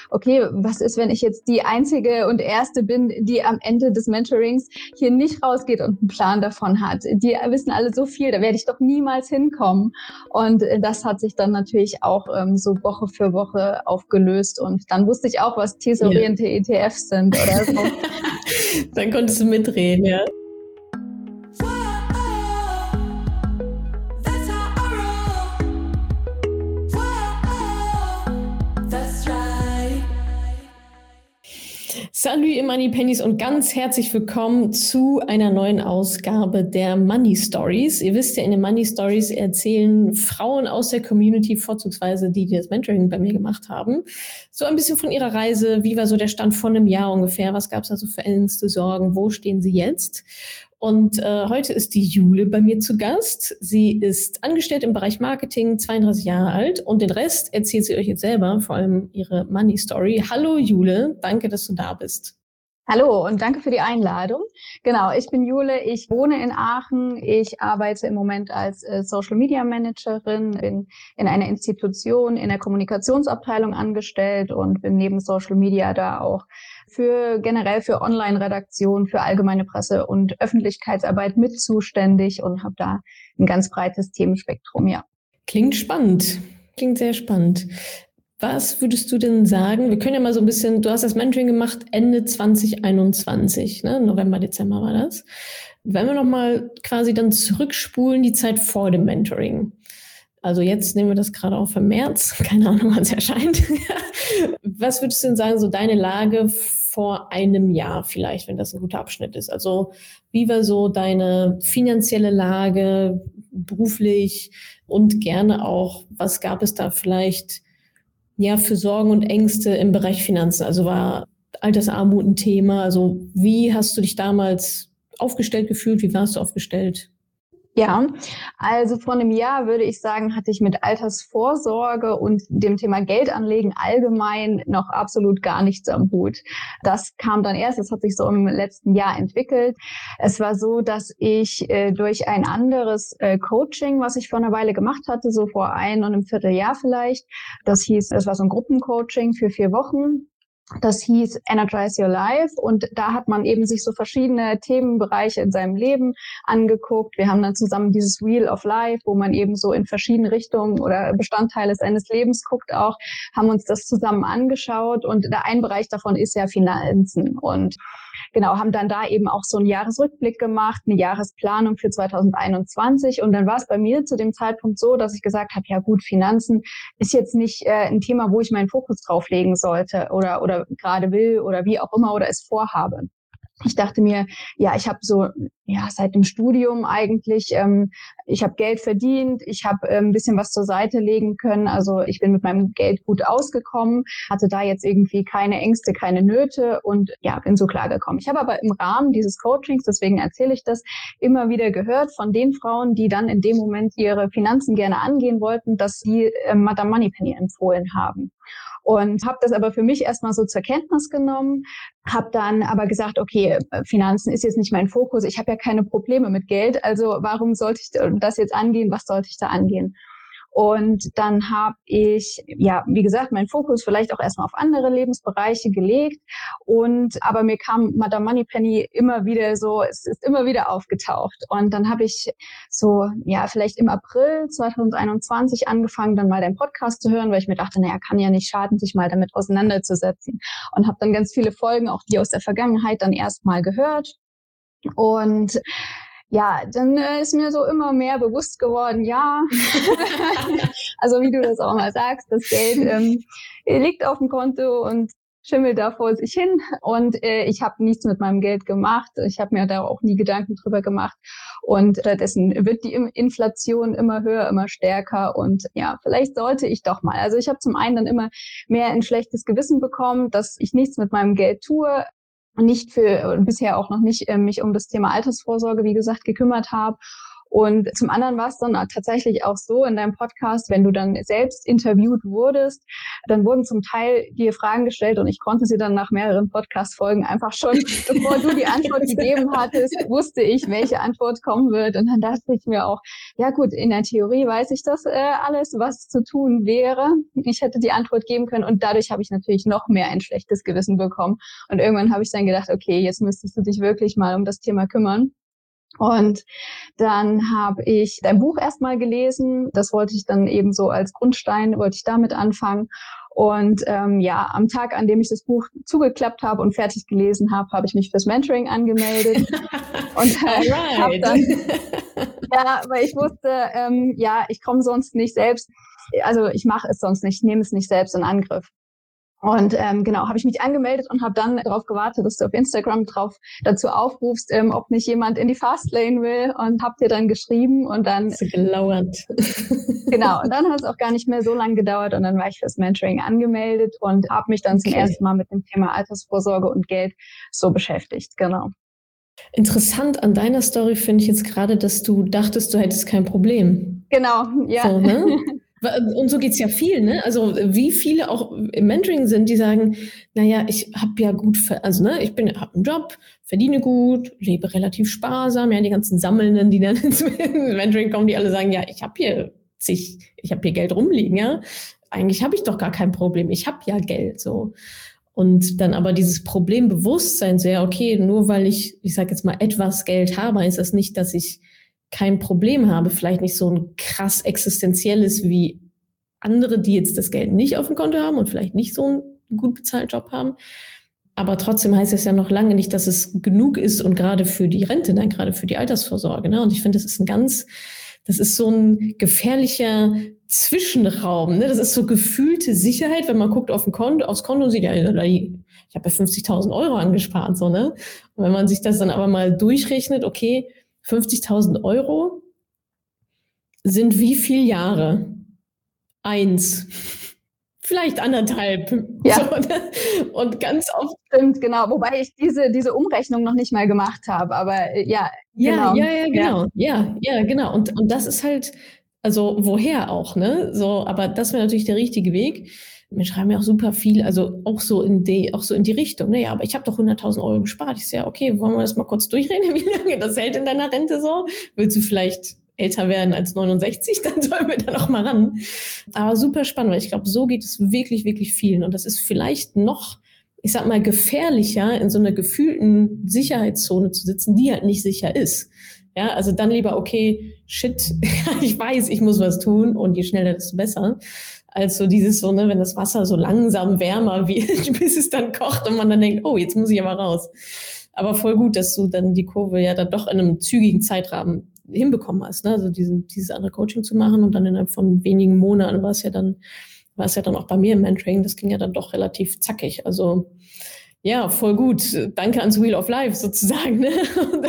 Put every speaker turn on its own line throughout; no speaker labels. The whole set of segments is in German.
okay, was ist, wenn ich jetzt die einzige und erste bin, die am Ende des Mentorings hier nicht rausgeht und einen Plan davon hat? Die wissen alle so viel, da werde ich doch niemals hinkommen. Und das hat sich dann natürlich auch so Woche für Woche aufgelöst. Und dann wusste ich auch, was thesaurierte ETFs sind oder so.
Dann konntest du mitreden, ja. Salut ihr Moneypennies und ganz herzlich willkommen zu einer neuen Ausgabe der Money Stories. Ihr wisst ja, in den Money Stories erzählen Frauen aus der Community, vorzugsweise die das Mentoring bei mir gemacht haben, so ein bisschen von ihrer Reise. Wie war so der Stand von einem Jahr ungefähr? Was gab es also für Ängste, Sorgen? Wo stehen sie jetzt? Und heute ist die Jule bei mir zu Gast. Sie ist angestellt im Bereich Marketing, 32 Jahre alt und den Rest erzählt sie euch jetzt selber, vor allem ihre Money Story. Hallo Jule, danke, dass du da bist.
Hallo und danke für die Einladung. Genau, ich bin Jule, ich wohne in Aachen. Ich arbeite im Moment als Social Media Managerin, bin in einer Institution in der Kommunikationsabteilung angestellt und bin neben Social Media da auch generell für Online-Redaktion, für allgemeine Presse und Öffentlichkeitsarbeit mit zuständig und habe da ein ganz breites Themenspektrum, ja.
Klingt spannend, klingt sehr spannend. Was würdest du denn sagen? Wir können ja mal so ein bisschen, du hast das Mentoring gemacht Ende 2021, ne? November, Dezember war das. Wenn wir nochmal quasi dann zurückspulen, die Zeit vor dem Mentoring. Also jetzt nehmen wir das gerade auf im März, keine Ahnung, wann es erscheint. Was würdest du denn sagen, so deine Lage vor einem Jahr vielleicht, wenn das ein guter Abschnitt ist? Also wie war so deine finanzielle Lage, beruflich und gerne auch, was gab es da vielleicht für Sorgen und Ängste im Bereich Finanzen? Also war Altersarmut ein Thema? Also wie hast du dich damals aufgestellt gefühlt? Wie warst du aufgestellt?
Ja, also vor einem Jahr würde ich sagen, hatte ich mit Altersvorsorge und dem Thema Geldanlegen allgemein noch absolut gar nichts am Hut. Das kam dann erst, das hat sich so im letzten Jahr entwickelt. Es war so, dass ich durch ein anderes Coaching, was ich vor einer Weile gemacht hatte, so vor einem Vierteljahr vielleicht, das war so ein Gruppencoaching für 4 Wochen. Das hieß Energize Your Life und da hat man eben sich so verschiedene Themenbereiche in seinem Leben angeguckt. Wir haben dann zusammen dieses Wheel of Life, wo man eben so in verschiedene Richtungen oder Bestandteile seines Lebens guckt auch, haben uns das zusammen angeschaut und ein Bereich davon ist ja Finanzen und genau, haben dann da eben auch so einen Jahresrückblick gemacht, eine Jahresplanung für 2021 und dann war es bei mir zu dem Zeitpunkt so, dass ich gesagt habe, ja gut, Finanzen ist jetzt nicht ein Thema, wo ich meinen Fokus drauf legen sollte oder gerade will oder wie auch immer oder es vorhabe. Ich dachte mir, ja, ich habe seit dem Studium eigentlich, ich habe Geld verdient, ich habe ein bisschen was zur Seite legen können, also ich bin mit meinem Geld gut ausgekommen, hatte da jetzt irgendwie keine Ängste, keine Nöte und ja, bin so klargekommen. Ich habe aber im Rahmen dieses Coachings, deswegen erzähle ich das, immer wieder gehört von den Frauen, die dann in dem Moment ihre Finanzen gerne angehen wollten, dass die Madame Moneypenny empfohlen haben. Und habe das aber für mich erstmal so zur Kenntnis genommen, habe dann aber gesagt, okay, Finanzen ist jetzt nicht mein Fokus, ich habe ja keine Probleme mit Geld, also warum sollte ich das jetzt angehen, was sollte ich da angehen? Und dann habe ich, ja, wie gesagt, meinen Fokus vielleicht auch erstmal auf andere Lebensbereiche gelegt. Aber mir kam Madame Moneypenny immer wieder so, es ist immer wieder aufgetaucht. Und dann habe ich so, ja, vielleicht im April 2021 angefangen, dann mal den Podcast zu hören, weil ich mir dachte, naja, kann ja nicht schaden, sich mal damit auseinanderzusetzen. Und habe dann ganz viele Folgen, auch die aus der Vergangenheit, dann erst mal gehört. Und ja, dann ist mir so immer mehr bewusst geworden, ja, also wie du das auch mal sagst, das Geld liegt auf dem Konto und schimmelt da vor sich hin und ich habe nichts mit meinem Geld gemacht. Ich habe mir da auch nie Gedanken drüber gemacht und stattdessen wird die Inflation immer höher, immer stärker und ja, vielleicht sollte ich doch mal. Also ich habe zum einen dann immer mehr ein schlechtes Gewissen bekommen, dass ich nichts mit meinem Geld tue, bisher auch noch nicht mich um das Thema Altersvorsorge, wie gesagt, gekümmert habe. Und zum anderen war es dann tatsächlich auch so in deinem Podcast, wenn du dann selbst interviewt wurdest, dann wurden zum Teil dir Fragen gestellt und ich konnte sie dann nach mehreren Podcast-Folgen einfach schon, bevor du die Antwort gegeben hattest, wusste ich, welche Antwort kommen wird. Und dann dachte ich mir auch, ja gut, in der Theorie weiß ich das alles, was zu tun wäre. Ich hätte die Antwort geben können und dadurch habe ich natürlich noch mehr ein schlechtes Gewissen bekommen. Und irgendwann habe ich dann gedacht, okay, jetzt müsstest du dich wirklich mal um das Thema kümmern. Und dann habe ich dein Buch erstmal gelesen. Das wollte ich dann eben so als Grundstein, wollte ich damit anfangen. Und am Tag, an dem ich das Buch zugeklappt habe und fertig gelesen habe, habe ich mich fürs Mentoring angemeldet. Und habe dann, weil ich wusste, ich komme sonst nicht selbst, also ich mache es sonst nicht, ich nehme es nicht selbst in Angriff. Und habe ich mich angemeldet und habe dann darauf gewartet, dass du auf Instagram dazu aufrufst, ob nicht jemand in die Fastlane will und hab dir dann geschrieben und dann
gelauert.
Genau, und dann hat es auch gar nicht mehr so lange gedauert und dann war ich fürs Mentoring angemeldet und habe mich dann zum ersten Mal mit dem Thema Altersvorsorge und Geld so beschäftigt, genau.
Interessant an deiner Story finde ich jetzt gerade, dass du dachtest, du hättest kein Problem.
Genau, ja.
So, ne? Und so geht's ja viel, ne? Also wie viele auch im Mentoring sind, die sagen, naja, ich habe ja gut, habe einen Job, verdiene gut, lebe relativ sparsam. Ja, die ganzen Sammelnden, die dann ins Mentoring kommen, die alle sagen, ja, ich habe hier Geld rumliegen, ja. Eigentlich habe ich doch gar kein Problem, ich habe ja Geld, so. Und dann aber dieses Problembewusstsein, so ja, okay, nur weil ich sage jetzt mal, etwas Geld habe, heißt das nicht, dass ich kein Problem habe, vielleicht nicht so ein krass existenzielles wie andere, die jetzt das Geld nicht auf dem Konto haben und vielleicht nicht so einen gut bezahlten Job haben. Aber trotzdem heißt es ja noch lange nicht, dass es genug ist und gerade für die Rente, nein, gerade für die Altersvorsorge. Ne? Und ich finde, das ist so ein gefährlicher Zwischenraum. Ne? Das ist so gefühlte Sicherheit, wenn man guckt aufs Konto und sieht, ja, ich habe ja 50.000 Euro angespart. So, ne? Und wenn man sich das dann aber mal durchrechnet, okay, 50.000 Euro sind wie viele Jahre? 1, vielleicht 1,5.
Ja.
So, ne? Und ganz oft.
Stimmt, genau. Wobei ich diese Umrechnung noch nicht mal gemacht habe. Aber genau.
Ja, genau. Und das ist halt, also woher auch, ne? So, aber das wäre natürlich der richtige Weg. Mir schreiben ja auch super viel, also auch so in die Richtung. Ne? Ja, aber ich habe doch 100.000 Euro gespart. Ich sage, okay, wollen wir das mal kurz durchreden, wie lange das hält in deiner Rente so? Willst du vielleicht älter werden als 69? Dann sollen wir da noch mal ran. Aber super spannend, weil ich glaube, so geht es wirklich, wirklich vielen. Und das ist vielleicht noch, ich sag mal, gefährlicher, in so einer gefühlten Sicherheitszone zu sitzen, die halt nicht sicher ist. Ja, also dann lieber, okay, shit, ich weiß, ich muss was tun und je schneller, desto besser. Als so dieses so, ne, wenn das Wasser so langsam wärmer wird, bis es dann kocht und man dann denkt, oh, jetzt muss ich aber raus. Aber voll gut, dass du dann die Kurve ja dann doch in einem zügigen Zeitrahmen hinbekommen hast, ne? Also dieses andere Coaching zu machen und dann innerhalb von wenigen Monaten war es ja dann auch bei mir im Mentoring, das ging ja dann doch relativ zackig. Also ja, voll gut. Danke ans Wheel of Life sozusagen, ne?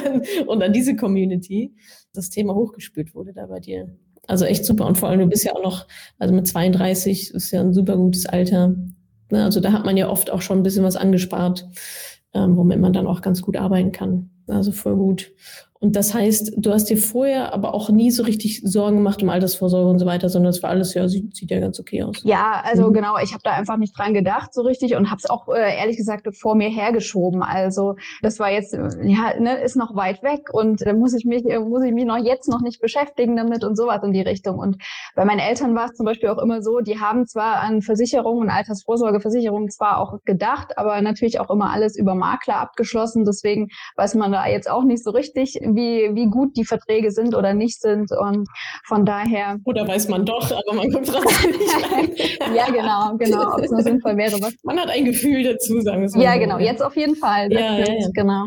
Und an diese Community, das Thema hochgespült wurde da bei dir. Also echt super. Und vor allem, du bist ja auch noch, also mit 32 ist ja ein super gutes Alter. Ne? Also da hat man ja oft auch schon ein bisschen was angespart, womit man dann auch ganz gut arbeiten kann. Also voll gut. Und das heißt, du hast dir vorher aber auch nie so richtig Sorgen gemacht um Altersvorsorge und so weiter, sondern es war alles, ja, sieht ja ganz okay aus.
Ja, also genau, ich habe da einfach nicht dran gedacht so richtig und habe es auch ehrlich gesagt vor mir hergeschoben. Also das war jetzt, ist noch weit weg und da muss ich mich noch jetzt noch nicht beschäftigen damit und sowas in die Richtung. Und bei meinen Eltern war es zum Beispiel auch immer so, die haben zwar an Versicherungen und Altersvorsorgeversicherungen zwar auch gedacht, aber natürlich auch immer alles über Makler abgeschlossen. Deswegen weiß man da jetzt auch nicht so richtig, wie gut die Verträge sind oder nicht sind. Und von daher.
Oder weiß man doch, aber man kommt trotzdem nicht rein.
Ja, genau, ob es nur sinnvoll wäre.
Man hat ein Gefühl dazu, sagen wir es mal.
Ja, genau, jetzt auf jeden Fall.
Ja.
Genau.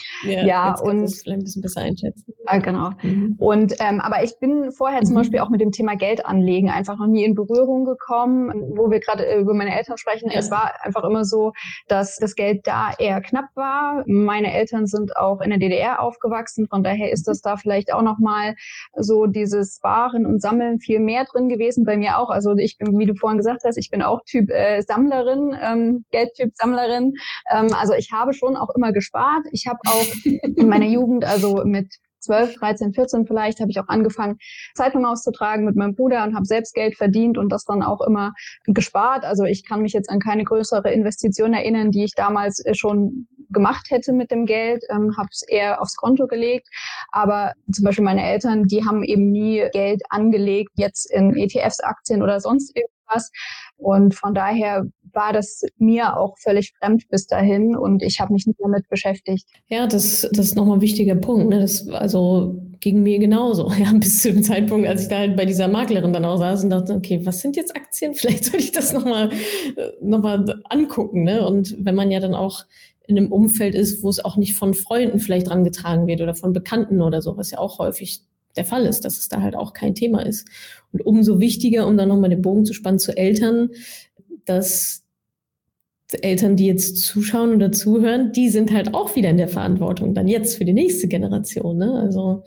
Ja, jetzt kannst du es vielleicht ein bisschen besser einschätzen.
Genau. Und aber ich bin vorher zum Beispiel auch mit dem Thema Geld anlegen einfach noch nie in Berührung gekommen, wo wir gerade über meine Eltern sprechen. Ja. Es war einfach immer so, dass das Geld da eher knapp war. Meine Eltern sind auch in der DDR aufgewachsen, von daher ist das da vielleicht auch nochmal so dieses Sparen und Sammeln viel mehr drin gewesen, bei mir auch. Also ich bin, wie du vorhin gesagt hast, ich bin auch Typ Sammlerin, Geldtyp Sammlerin. Also ich habe schon auch immer gespart. Ich habe auch in meiner Jugend, also mit 12, 13, 14 vielleicht, habe ich auch angefangen, Zeitung auszutragen mit meinem Bruder und habe selbst Geld verdient und das dann auch immer gespart. Also ich kann mich jetzt an keine größere Investition erinnern, die ich damals schon gemacht hätte mit dem Geld, habe es eher aufs Konto gelegt. Aber zum Beispiel meine Eltern, die haben eben nie Geld angelegt, jetzt in ETFs, Aktien oder sonst irgendwas. Und von daher war das mir auch völlig fremd bis dahin und ich habe mich nicht damit beschäftigt.
Ja, das ist nochmal ein wichtiger Punkt. Ne? Das also ging mir genauso. Ja, bis zu dem Zeitpunkt, als ich da halt bei dieser Maklerin dann auch saß und dachte, okay, was sind jetzt Aktien? Vielleicht sollte ich das nochmal angucken. Ne? Und wenn man ja dann auch in einem Umfeld ist, wo es auch nicht von Freunden vielleicht rangetragen wird oder von Bekannten oder so, was ja auch häufig der Fall ist, dass es da halt auch kein Thema ist. Und umso wichtiger, um dann nochmal den Bogen zu spannen zu Eltern, dass Eltern, die jetzt zuschauen oder zuhören, die sind halt auch wieder in der Verantwortung, dann jetzt für die nächste Generation. Ne? Also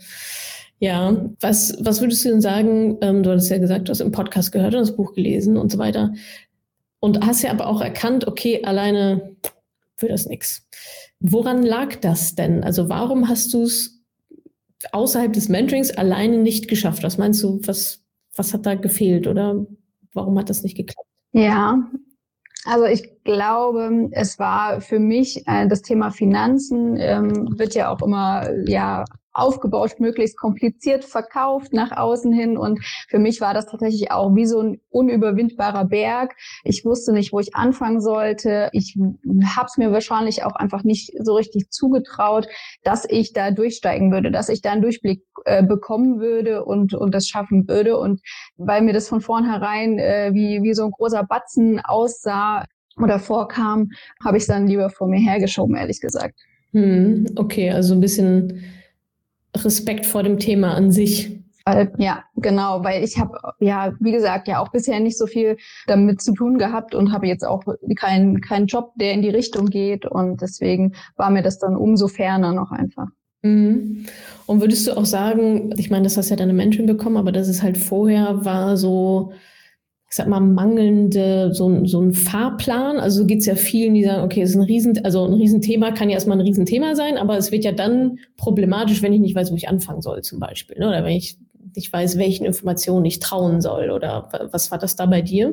ja, was würdest du denn sagen, du hattest ja gesagt, du hast im Podcast gehört und das Buch gelesen und so weiter und hast ja aber auch erkannt, okay, alleine wird das nichts. Woran lag das denn? Also warum hast du es außerhalb des Mentorings alleine nicht geschafft? Was meinst du, was hat da gefehlt oder warum hat das nicht geklappt?
Ja, also ich glaube, es war für mich das Thema Finanzen wird ja auch immer aufgebaut, möglichst kompliziert verkauft nach außen hin. Und für mich war das tatsächlich auch wie so ein unüberwindbarer Berg. Ich wusste nicht, wo ich anfangen sollte. Ich habe es mir wahrscheinlich auch einfach nicht so richtig zugetraut, dass ich da durchsteigen würde, dass ich da einen Durchblick bekommen würde und das schaffen würde. Und weil mir das von vornherein wie so ein großer Batzen aussah oder vorkam, habe ich es dann lieber vor mir hergeschoben, ehrlich gesagt.
Okay, also ein bisschen Respekt vor dem Thema an sich.
Ja, genau, weil ich habe wie gesagt, auch bisher nicht so viel damit zu tun gehabt und habe jetzt auch keinen Job, der in die Richtung geht und deswegen war mir das dann umso ferner noch einfach.
Und würdest du auch sagen, ich meine, das hast ja deine Mentoring bekommen, aber dass es halt vorher war so, ich sag mal, mangelnde, so ein Fahrplan. Also geht es ja vielen, die sagen, okay, es ist ein Riesenthema, kann ja erstmal ein Riesenthema sein, aber es wird ja dann problematisch, wenn ich nicht weiß, wo ich anfangen soll zum Beispiel. Ne? Oder wenn ich nicht weiß, welchen Informationen ich trauen soll. Oder was war das da bei dir?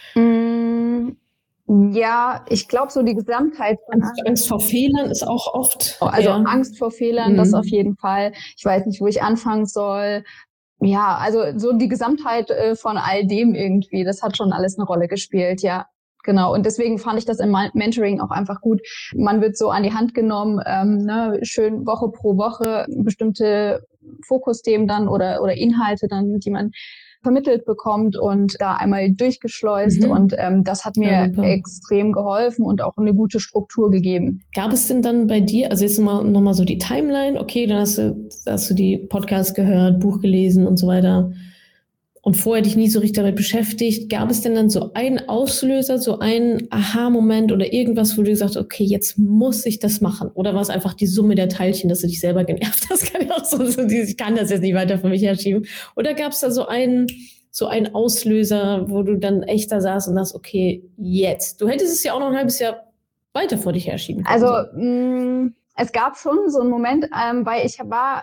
Ja, ich glaube, so die Gesamtheit von
Angst vor Fehlern ist auch oft.
Also Angst vor Fehlern, das auf jeden Fall. Ich weiß nicht, wo ich anfangen soll. Ja, also so die Gesamtheit von all dem irgendwie, das hat schon alles eine Rolle gespielt, ja. Genau. Und deswegen fand ich das im Mentoring auch einfach gut. Man wird so an die Hand genommen, schön Woche pro Woche bestimmte Fokusthemen dann oder Inhalte dann, die man vermittelt bekommt und da einmal durchgeschleust. Und das hat mir extrem geholfen und auch eine gute Struktur gegeben.
Gab es denn dann bei dir, also jetzt nochmal so die Timeline, okay, dann hast du die Podcasts gehört, Buch gelesen und so weiter und vorher dich nie so richtig damit beschäftigt. Gab es denn dann so einen Auslöser, so einen Aha-Moment oder irgendwas, wo du gesagt hast, okay, jetzt muss ich das machen? Oder war es einfach die Summe der Teilchen, dass du dich selber genervt hast? Kann ich auch so, ich kann das jetzt nicht weiter von mich herschieben. Oder gab es da so einen Auslöser, wo du dann echt da saßt und sagst, okay, jetzt. Du hättest es ja auch noch ein halbes Jahr weiter vor dich herschieben können.
Also, es gab schon so einen Moment, weil ich war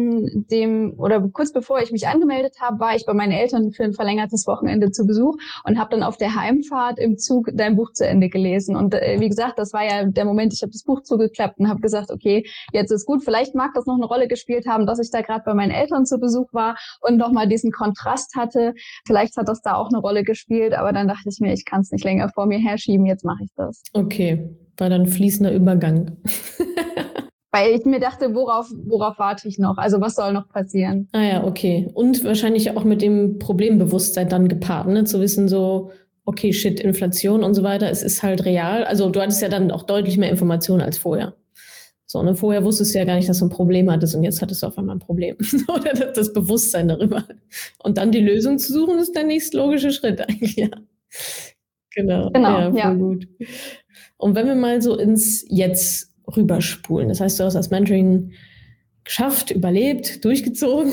kurz bevor ich mich angemeldet habe, war ich bei meinen Eltern für ein verlängertes Wochenende zu Besuch und habe dann auf der Heimfahrt im Zug dein Buch zu Ende gelesen. Und wie gesagt, das war ja der Moment, ich habe das Buch zugeklappt und habe gesagt, okay, jetzt ist gut. Vielleicht mag das noch eine Rolle gespielt haben, dass ich da gerade bei meinen Eltern zu Besuch war und nochmal diesen Kontrast hatte. Vielleicht hat das da auch eine Rolle gespielt, aber dann dachte ich mir, ich kann es nicht länger vor mir herschieben, jetzt mache ich das.
Okay, war dann fließender Übergang.
Weil ich mir dachte, worauf warte ich noch? Also was soll noch passieren?
Ah ja, okay. Und wahrscheinlich auch mit dem Problembewusstsein dann gepaart, ne? Zu wissen so, okay, shit, Inflation und so weiter, es ist halt real. Also du hattest ja dann auch deutlich mehr Informationen als vorher. So, ne? Vorher wusstest du ja gar nicht, dass du ein Problem hattest und jetzt hattest du auf einmal ein Problem. Oder das Bewusstsein darüber. Und dann die Lösung zu suchen, ist der nächstlogische Schritt eigentlich, ja. Genau, ja, voll gut. Und wenn wir mal so ins Jetzt rüberspulen. Das heißt, du hast das Mentoring geschafft, überlebt, durchgezogen.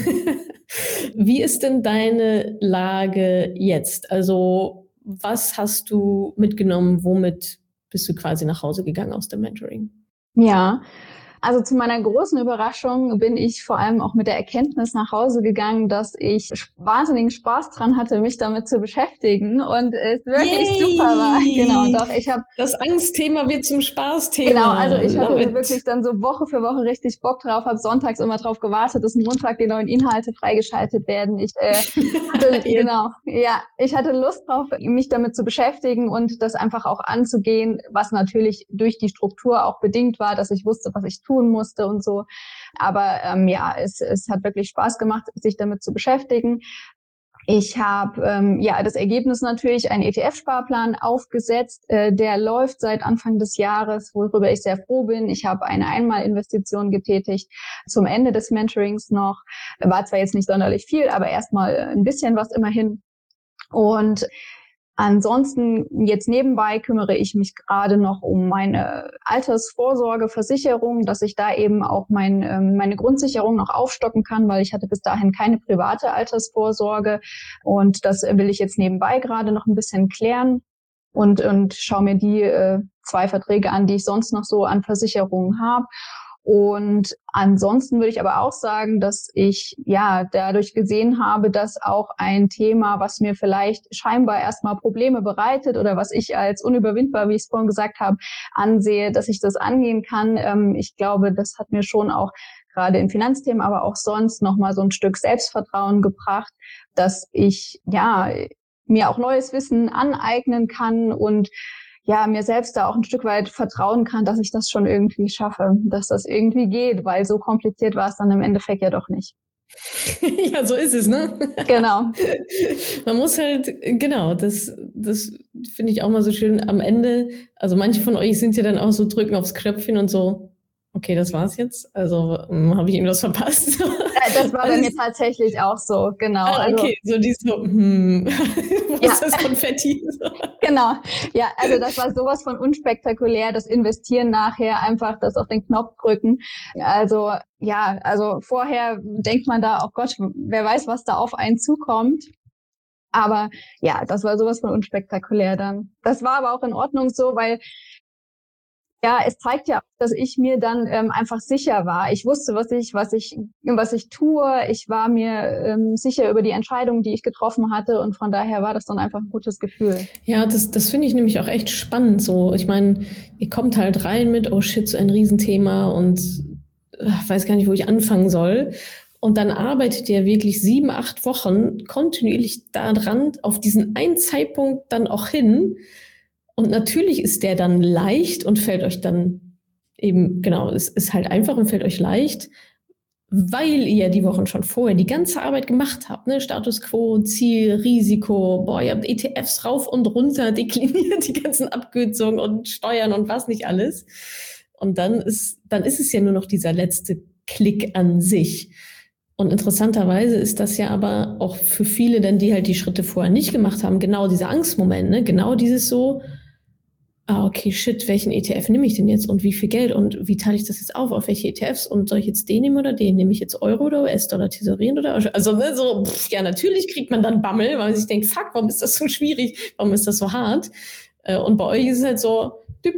Wie ist denn deine Lage jetzt? Also was hast du mitgenommen? Womit bist du quasi nach Hause gegangen aus dem Mentoring?
Ja, Also zu meiner großen Überraschung bin ich vor allem auch mit der Erkenntnis nach Hause gegangen, dass ich wahnsinnigen Spaß dran hatte, mich damit zu beschäftigen und es wirklich super war. Genau,
Yay!
doch, ich habe
Das Angstthema wird zum
Genau, also
Spaßthema.
ich hatte
Love
da
it.
wirklich dann so Woche für Woche richtig Bock drauf, habe sonntags immer drauf gewartet, dass Montag die neuen Inhalte freigeschaltet werden. Ich hatte,
Yes.
genau, ja, ich hatte Lust drauf, mich damit zu beschäftigen und das einfach auch anzugehen, was natürlich durch die Struktur auch bedingt war, dass ich wusste, was ich tun musste und so. Aber ja, es hat wirklich Spaß gemacht, sich damit zu beschäftigen. Ich habe ja das Ergebnis natürlich einen ETF-Sparplan aufgesetzt, der läuft seit Anfang des Jahres, worüber ich sehr froh bin. Ich habe eine Einmalinvestition getätigt zum Ende des Mentorings noch. War zwar jetzt nicht sonderlich viel, aber erstmal ein bisschen was immerhin. Und ansonsten jetzt nebenbei kümmere ich mich gerade noch um meine Altersvorsorgeversicherung, dass ich da eben auch meine Grundsicherung noch aufstocken kann, weil ich hatte bis dahin keine private Altersvorsorge und das will ich jetzt nebenbei gerade noch ein bisschen klären und schaue mir die 2 Verträge an, die ich sonst noch so an Versicherungen habe. Und ansonsten würde ich aber auch sagen, dass ich ja dadurch gesehen habe, dass auch ein Thema, was mir vielleicht scheinbar erstmal Probleme bereitet oder was ich als unüberwindbar, wie ich es vorhin gesagt habe, ansehe, dass ich das angehen kann. Ich glaube, das hat mir schon auch gerade in Finanzthemen, aber auch sonst nochmal so ein Stück Selbstvertrauen gebracht, dass ich ja mir auch neues Wissen aneignen kann und ja, mir selbst da auch ein Stück weit vertrauen kann, dass ich das schon irgendwie schaffe, dass das irgendwie geht, weil so kompliziert war es dann im Endeffekt ja doch nicht.
Ja, so ist es, ne?
Genau.
Man muss halt, genau, das finde ich auch mal so schön am Ende. Also manche von euch sind ja dann auch so, drücken aufs Knöpfchen und so, okay, das war's jetzt. Also habe ich irgendwas verpasst?
Das war bei mir tatsächlich auch so, genau. Also
Okay, so die so, wo
ja,
ist das Konfetti?
genau. Ja, also das war sowas von unspektakulär, das Investieren nachher, einfach das auf den Knopf drücken. Also ja, also vorher denkt man da, oh Gott, wer weiß, was da auf einen zukommt. Aber ja, das war sowas von unspektakulär dann. Das war aber auch in Ordnung so, weil ja, es zeigt ja, dass ich mir dann einfach sicher war. Ich wusste, was ich tue. Ich war mir sicher über die Entscheidung, die ich getroffen hatte. Und von daher war das dann einfach ein gutes Gefühl.
Ja, das finde ich nämlich auch echt spannend. So, ich meine, ihr kommt halt rein mit, oh shit, so ein Riesenthema und weiß gar nicht, wo ich anfangen soll. Und dann arbeitet ihr wirklich 7, 8 Wochen kontinuierlich daran, auf diesen einen Zeitpunkt dann auch hin. Und natürlich ist der dann leicht und fällt euch dann eben, genau, es ist halt einfach und fällt euch leicht, weil ihr die Wochen schon vorher die ganze Arbeit gemacht habt, ne? Status Quo, Ziel, Risiko, boah, ihr habt ETFs rauf und runter dekliniert, die ganzen Abkürzungen und Steuern und was nicht alles. Und dann ist es ja nur noch dieser letzte Klick an sich. Und interessanterweise ist das ja aber auch für viele, denn die halt die Schritte vorher nicht gemacht haben, genau dieser Angstmoment, ne? Genau dieses so, okay, shit, welchen ETF nehme ich denn jetzt und wie viel Geld und wie teile ich das jetzt auf welche ETFs und soll ich jetzt den nehmen oder den? Nehme ich jetzt Euro oder US-Dollar, Tesorien oder, also ne, so, ja, natürlich kriegt man dann Bammel, weil man sich denkt, fuck, warum ist das so schwierig, warum ist das so hart? Und bei euch ist es halt so,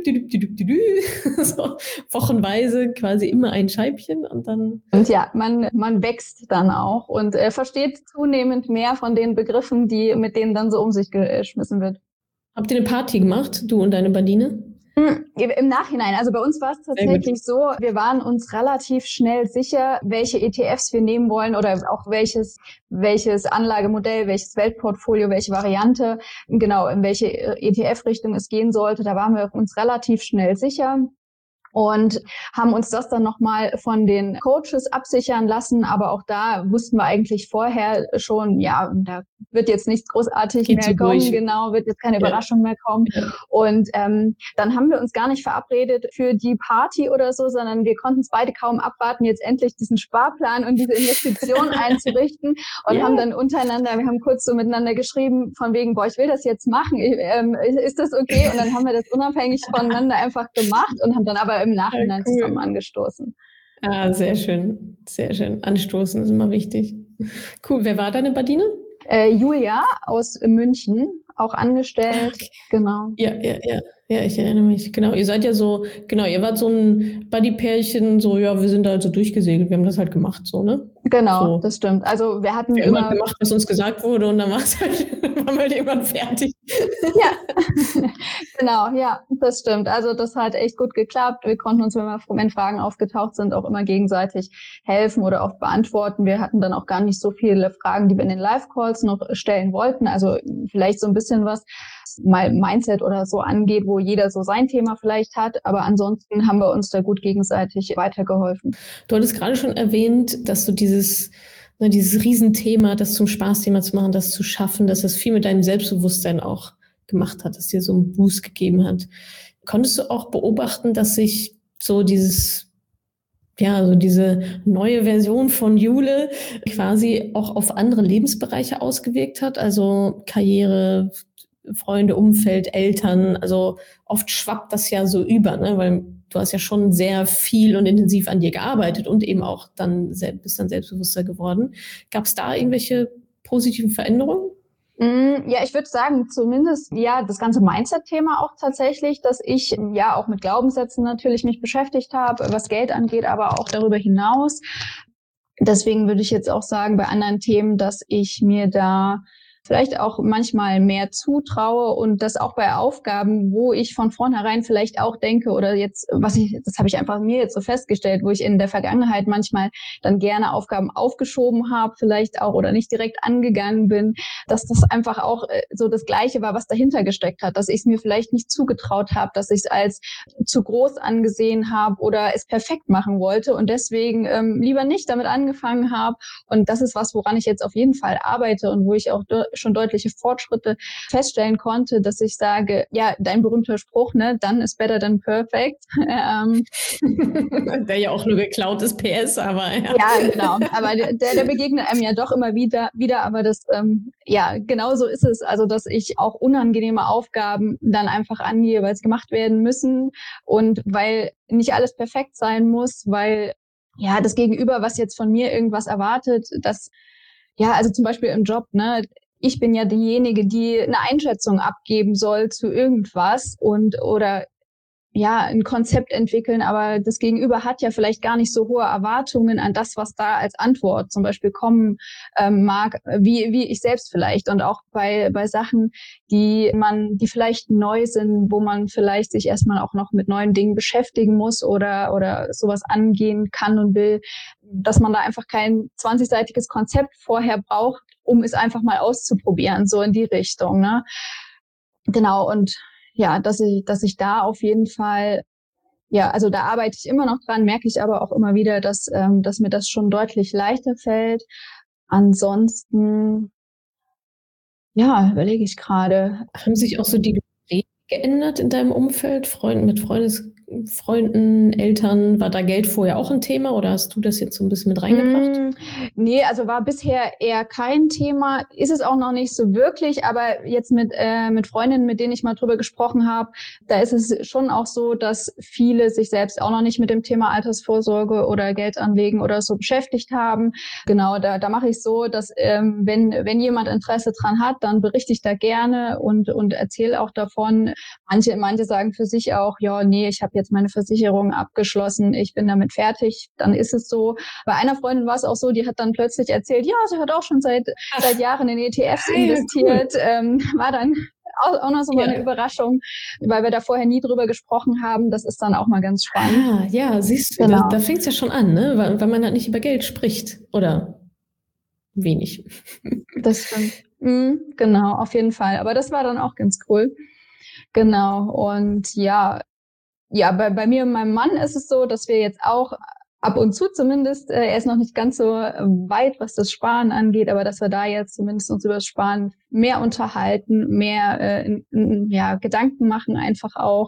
so wochenweise quasi immer ein Scheibchen und dann.
Und ja, man wächst dann auch und versteht zunehmend mehr von den Begriffen, mit denen dann so um sich geschmissen wird.
Habt ihr eine Party gemacht, du und deine Badine?
Im Nachhinein, also bei uns war es tatsächlich so, wir waren uns relativ schnell sicher, welche ETFs wir nehmen wollen oder auch welches Anlagemodell, welches Weltportfolio, welche Variante, genau, in welche ETF-Richtung es gehen sollte. Da waren wir uns relativ schnell sicher. Und haben uns das dann nochmal von den Coaches absichern lassen. Aber auch da wussten wir eigentlich vorher schon, ja, da wird jetzt nichts großartig mehr kommen, genau, wird jetzt keine Überraschung mehr kommen. Ja. Und dann haben wir uns gar nicht verabredet für die Party oder so, sondern wir konnten es beide kaum abwarten, jetzt endlich diesen Sparplan und diese Investition einzurichten und haben dann untereinander, wir haben kurz so miteinander geschrieben, von wegen, boah, ich will das jetzt machen, ist das okay? Und dann haben wir das unabhängig voneinander einfach gemacht und haben dann aber im Nachhinein zusammen angestoßen.
Ah, sehr schön. Sehr schön. Anstoßen ist immer wichtig. Cool. Wer war deine Badine?
Julia aus München, auch angestellt. Okay. Genau.
Ja. Ja, ich erinnere mich. Genau, ihr seid ja so, genau, ihr wart so ein Buddy-Pärchen, so, ja, wir sind da halt so durchgesegelt, wir haben das halt gemacht, so, ne?
Genau,
So.
das stimmt. Also wir hatten
Wir haben halt
immer,
gemacht, was uns gesagt wurde und dann war's halt, waren wir halt irgendwann fertig.
ja, genau, ja, das stimmt. Also das hat echt gut geklappt. Wir konnten uns, wenn Fragen aufgetaucht sind, auch immer gegenseitig helfen oder auch beantworten. Wir hatten dann auch gar nicht so viele Fragen, die wir in den Live-Calls noch stellen wollten. Also vielleicht so ein bisschen was mal Mindset oder so angeht, wo jeder so sein Thema vielleicht hat. Aber ansonsten haben wir uns da gut gegenseitig weitergeholfen.
Du hattest gerade schon erwähnt, dass du dieses Riesenthema, das zum Spaßthema zu machen, das zu schaffen, dass das viel mit deinem Selbstbewusstsein auch gemacht hat, dass dir so einen Boost gegeben hat. Konntest du auch beobachten, dass sich so so diese neue Version von Jule quasi auch auf andere Lebensbereiche ausgewirkt hat? Also Karriere, Freunde, Umfeld, Eltern. Also oft schwappt das ja so über, ne? Weil du hast ja schon sehr viel und intensiv an dir gearbeitet und eben auch bist dann selbstbewusster geworden. Gab es da irgendwelche positiven Veränderungen?
Ja, ich würde sagen, zumindest ja das ganze Mindset-Thema auch tatsächlich, dass ich ja auch mit Glaubenssätzen natürlich mich beschäftigt habe, was Geld angeht, aber auch darüber hinaus. Deswegen würde ich jetzt auch sagen, bei anderen Themen, dass ich mir da vielleicht auch manchmal mehr zutraue und das auch bei Aufgaben, wo ich von vornherein vielleicht auch denke oder jetzt, das habe ich einfach mir jetzt so festgestellt, wo ich in der Vergangenheit manchmal dann gerne Aufgaben aufgeschoben habe, vielleicht auch oder nicht direkt angegangen bin, dass das einfach auch so das Gleiche war, was dahinter gesteckt hat, dass ich es mir vielleicht nicht zugetraut habe, dass ich es als zu groß angesehen habe oder es perfekt machen wollte und deswegen lieber nicht damit angefangen habe. Und das ist was, woran ich jetzt auf jeden Fall arbeite und wo ich auch schon deutliche Fortschritte feststellen konnte, dass ich sage, ja, dein berühmter Spruch, ne, done is better than perfect.
Der ja auch nur geklaut ist, PS, aber ja.
Ja, genau. Aber der begegnet einem ja doch immer wieder. Aber das, ja, genau so ist es. Also, dass ich auch unangenehme Aufgaben dann einfach angehe, weil es gemacht werden müssen und weil nicht alles perfekt sein muss, weil ja das Gegenüber, was jetzt von mir irgendwas erwartet, das ja, also zum Beispiel im Job, ne? Ich bin ja diejenige, die eine Einschätzung abgeben soll zu irgendwas und oder ja, ein Konzept entwickeln, aber das Gegenüber hat ja vielleicht gar nicht so hohe Erwartungen an das, was da als Antwort zum Beispiel kommen mag, wie ich selbst vielleicht. Und auch bei Sachen, die vielleicht neu sind, wo man vielleicht sich erstmal auch noch mit neuen Dingen beschäftigen muss oder sowas angehen kann und will, dass man da einfach kein 20-seitiges Konzept vorher braucht, um es einfach mal auszuprobieren, so in die Richtung, ne? Genau, und ja, dass ich da auf jeden Fall, ja, also da arbeite ich immer noch dran, merke ich aber auch immer wieder, dass mir das schon deutlich leichter fällt. Ansonsten, ja, überlege ich gerade.
Haben sich auch so die Gespräche geändert in deinem Umfeld? Mit Freunden, Eltern? War da Geld vorher auch ein Thema oder hast du das jetzt so ein bisschen mit reingebracht?
Nee, also war bisher eher kein Thema, ist es auch noch nicht so wirklich, aber jetzt mit Freundinnen, mit denen ich mal drüber gesprochen habe, da ist es schon auch so, dass viele sich selbst auch noch nicht mit dem Thema Altersvorsorge oder Geldanlegen oder so beschäftigt haben. Genau, da mache ich so, dass wenn jemand Interesse dran hat, dann berichte ich da gerne und erzähle auch davon. Manche sagen für sich auch, ja, nee, ich habe jetzt meine Versicherung abgeschlossen, ich bin damit fertig, dann ist es so. Bei einer Freundin war es auch so, die hat dann plötzlich erzählt, ja, sie hat auch schon seit Jahren in ETFs investiert, cool. War dann auch noch so mal eine Überraschung, weil wir da vorher nie drüber gesprochen haben. Das ist dann auch mal ganz spannend.
Ah, ja, siehst du,
Genau.
da fängt es ja schon an, ne? Weil man halt nicht über Geld spricht oder wenig.
Das stimmt. Genau, auf jeden Fall. Aber das war dann auch ganz cool. Genau. Und ja, bei mir und meinem Mann ist es so, dass wir jetzt auch ab und zu zumindest, er ist noch nicht ganz so weit, was das Sparen angeht, aber dass wir da jetzt zumindest uns über das Sparen mehr unterhalten, mehr Gedanken machen einfach auch.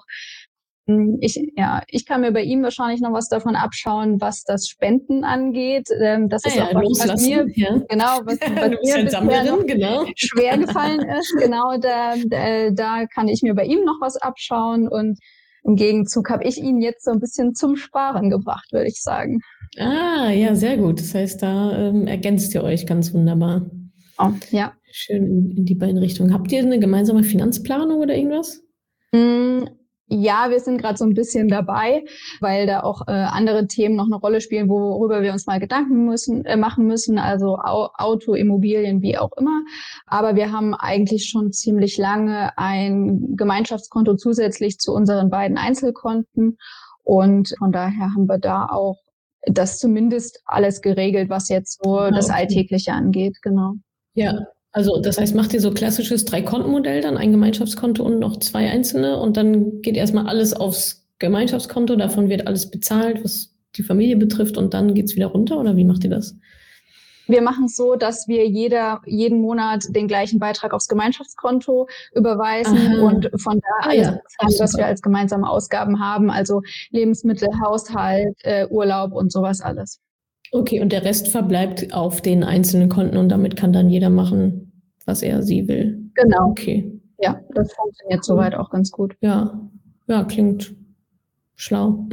Ich kann mir bei ihm wahrscheinlich noch was davon abschauen, was das Spenden angeht. Das ist auch was mir, genau, was mir bisher noch schwer gefallen ist. Genau, da kann ich mir bei ihm noch was abschauen und im Gegenzug habe ich ihn jetzt so ein bisschen zum Sparen gebracht, würde ich sagen.
Ah, ja, sehr gut. Das heißt, da ergänzt ihr euch ganz wunderbar.
Oh, ja.
Schön in die beiden Richtungen. Habt ihr eine gemeinsame Finanzplanung oder irgendwas?
Ja, wir sind gerade so ein bisschen dabei, weil da auch andere Themen noch eine Rolle spielen, worüber wir uns mal machen müssen, also Auto, Immobilien, wie auch immer. Aber wir haben eigentlich schon ziemlich lange ein Gemeinschaftskonto zusätzlich zu unseren beiden Einzelkonten. Und von daher haben wir da auch das zumindest alles geregelt, was jetzt so das
Okay.
Alltägliche angeht, genau.
Ja, also das heißt, macht ihr so klassisches Drei-Konten-Modell dann, ein Gemeinschaftskonto und noch zwei einzelne und dann geht erstmal alles aufs Gemeinschaftskonto, davon wird alles bezahlt, was die Familie betrifft und dann geht's wieder runter oder wie macht ihr das?
Wir machen es so, dass wir jeden Monat den gleichen Beitrag aufs Gemeinschaftskonto überweisen
Aha.
und von da
Ah
alles
ja, auch
bezahlen, was wir
super.
als gemeinsame Ausgaben haben, also Lebensmittel, Haushalt, Urlaub und sowas alles.
Okay, und der Rest verbleibt auf den einzelnen Konten und damit kann dann jeder machen, was er sie will.
Genau,
Okay,
ja, das funktioniert
cool.
soweit auch ganz gut.
Ja, ja, klingt schlau.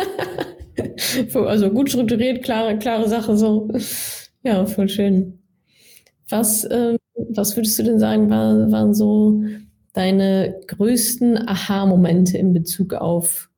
Also gut strukturiert, klare Sache so. Ja, voll schön. Was, was würdest du denn sagen, waren so deine größten Aha-Momente in Bezug auf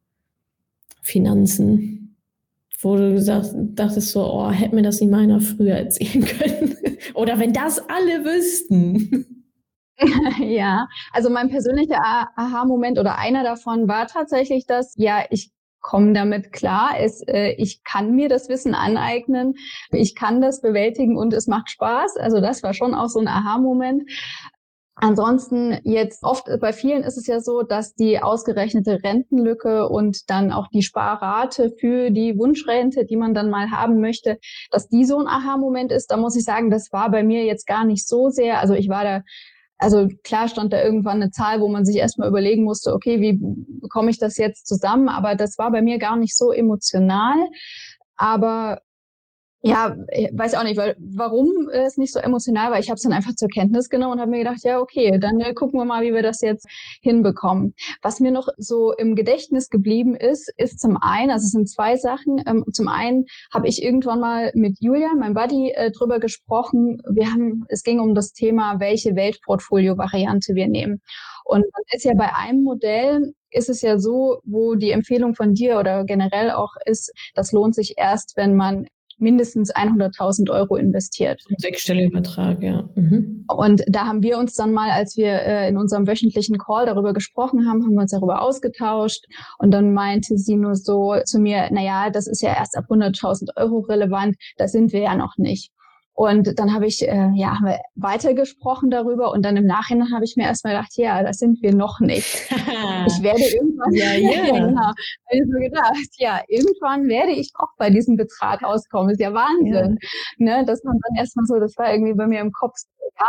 Finanzen? Wo du dachtest so, oh, hätte mir das nicht meiner früher erzählen können. Oder wenn das alle wüssten.
Ja, also mein persönlicher Aha-Moment oder einer davon war tatsächlich das, ja, ich komme damit klar, ich kann mir das Wissen aneignen, ich kann das bewältigen und es macht Spaß. Also das war schon auch so ein Aha-Moment. Ansonsten jetzt oft bei vielen ist es ja so, dass die ausgerechnete Rentenlücke und dann auch die Sparrate für die Wunschrente, die man dann mal haben möchte, dass die so ein Aha-Moment ist. Da muss ich sagen, das war bei mir jetzt gar nicht so sehr. Also klar stand da irgendwann eine Zahl, wo man sich erstmal überlegen musste, okay, wie bekomme ich das jetzt zusammen? Aber das war bei mir gar nicht so emotional. Aber ja, weiß auch nicht, warum es nicht so emotional war. Ich habe es dann einfach zur Kenntnis genommen und habe mir gedacht, ja, okay, dann gucken wir mal, wie wir das jetzt hinbekommen. Was mir noch so im Gedächtnis geblieben ist zum einen, also es sind zwei Sachen. Zum einen habe ich irgendwann mal mit Julian, meinem Buddy, drüber gesprochen. Es ging um das Thema, welche Weltportfolio-Variante wir nehmen. Und dann ist ja bei einem Modell ist es ja so, wo die Empfehlung von dir oder generell auch ist, das lohnt sich erst, wenn man mindestens 100.000 € investiert.
Ein sechsstelliger Betrag, ja. Mhm.
Und da haben wir uns dann mal, als wir in unserem wöchentlichen Call darüber gesprochen haben, haben wir uns darüber ausgetauscht. Und dann meinte sie nur so zu mir, naja, das ist ja erst ab 100.000 € relevant, da sind wir ja noch nicht. Und dann habe ich haben wir weitergesprochen darüber und dann im Nachhinein habe ich mir erstmal gedacht, ja, das sind wir noch nicht. Ich werde irgendwann,
Ja, ja.
genau, habe ich so gedacht, ja, irgendwann werde ich auch bei diesem Betrag rauskommen. Ist ja Wahnsinn, ne, dass man dann erstmal so, das war irgendwie bei mir im Kopf so, ja,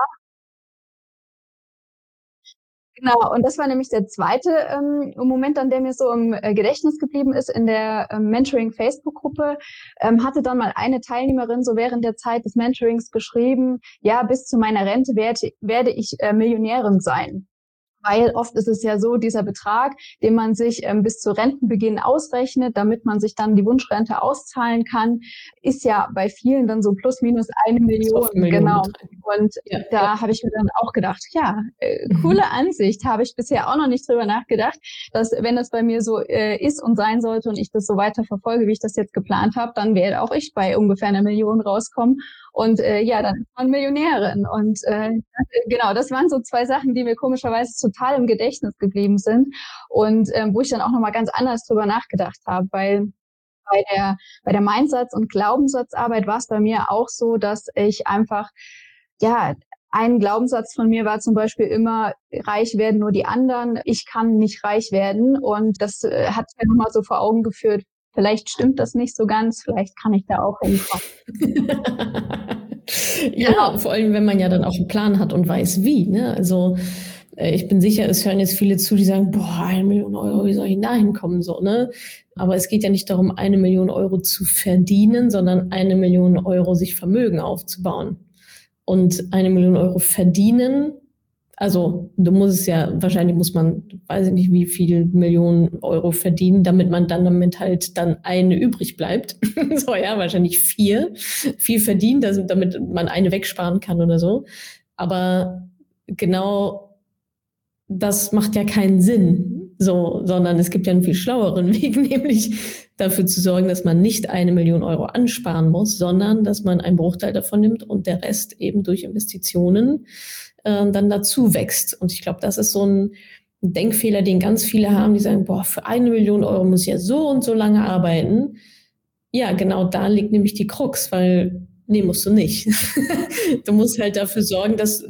genau. Und das war nämlich der zweite Moment, dann, der mir so im Gedächtnis geblieben ist in der Mentoring-Facebook-Gruppe, hatte dann mal eine Teilnehmerin so während der Zeit des Mentorings geschrieben, ja, bis zu meiner Rente werde ich Millionärin sein. Weil oft ist es ja so, dieser Betrag, den man sich bis zu Rentenbeginn ausrechnet, damit man sich dann die Wunschrente auszahlen kann, ist ja bei vielen dann so plus minus 1 Million. Genau. Und da habe ich mir dann auch gedacht, ja, coole Ansicht, habe ich bisher auch noch nicht drüber nachgedacht, dass wenn das bei mir so ist und sein sollte und ich das so weiter verfolge, wie ich das jetzt geplant habe, dann werde auch ich bei ungefähr 1 Million rauskommen. Und dann ist man Millionärin. Und genau, das waren so zwei Sachen, die mir komischerweise total im Gedächtnis geblieben sind und wo ich dann auch nochmal ganz anders drüber nachgedacht habe, weil bei der Mindsatz- und Glaubenssatzarbeit war es bei mir auch so, dass ich einfach, ja, ein Glaubenssatz von mir war zum Beispiel immer, reich werden nur die anderen, ich kann nicht reich werden. Und das hat mir nochmal so vor Augen geführt, vielleicht stimmt das nicht so ganz, vielleicht kann ich da auch hinkommen.
Ja, vor allem, wenn man ja dann auch einen Plan hat und weiß, wie. Ne? Also ich bin sicher, es hören jetzt viele zu, die sagen, boah, 1 Million €, wie soll ich da hinkommen? So, ne? Aber es geht ja nicht darum, 1 Million € zu verdienen, sondern 1 Million € sich Vermögen aufzubauen. Und 1 Million € verdienen, also wahrscheinlich muss man, weiß ich nicht, wie viel Millionen Euro verdienen, damit halt dann eine übrig bleibt. So, ja, wahrscheinlich 4. Viel verdienen, damit man eine wegsparen kann oder so. Aber genau das macht ja keinen Sinn. So, sondern es gibt ja einen viel schlaueren Weg, nämlich dafür zu sorgen, dass man nicht 1 Million Euro ansparen muss, sondern dass man einen Bruchteil davon nimmt und der Rest eben durch Investitionen dann dazu wächst. Und ich glaube, das ist so ein Denkfehler, den ganz viele haben, die sagen, boah, für 1 Million Euro muss ich ja so und so lange arbeiten. Ja, genau da liegt nämlich die Krux, weil nee, musst du nicht. Du musst halt dafür sorgen, dass